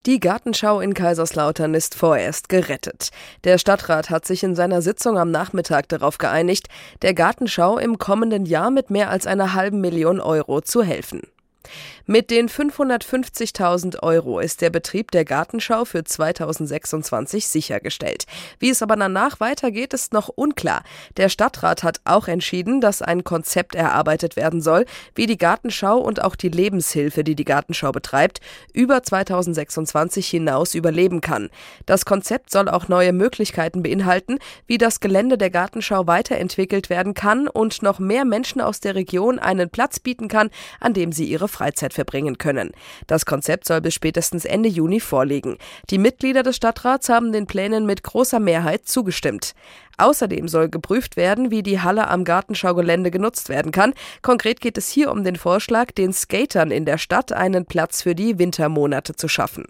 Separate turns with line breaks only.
Die Gartenschau in Kaiserslautern ist vorerst gerettet. Der Stadtrat hat sich in seiner Sitzung am Nachmittag darauf geeinigt, der Gartenschau im kommenden Jahr mit mehr als einer halben Million Euro zu helfen. Mit den 550.000 Euro ist der Betrieb der Gartenschau für 2026 sichergestellt. Wie es aber danach weitergeht, ist noch unklar. Der Stadtrat hat auch entschieden, dass ein Konzept erarbeitet werden soll, wie die Gartenschau und auch die Lebenshilfe, die die Gartenschau betreibt, über 2026 hinaus überleben kann. Das Konzept soll auch neue Möglichkeiten beinhalten, wie das Gelände der Gartenschau weiterentwickelt werden kann und noch mehr Menschen aus der Region einen Platz bieten kann, an dem sie ihre Freizeit verbringen können. Das Konzept soll bis spätestens Ende Juni vorliegen. Die Mitglieder des Stadtrats haben den Plänen mit großer Mehrheit zugestimmt. Außerdem soll geprüft werden, wie die Halle am Gartenschaugelände genutzt werden kann. Konkret geht es hier um den Vorschlag, den Skatern in der Stadt einen Platz für die Wintermonate zu schaffen.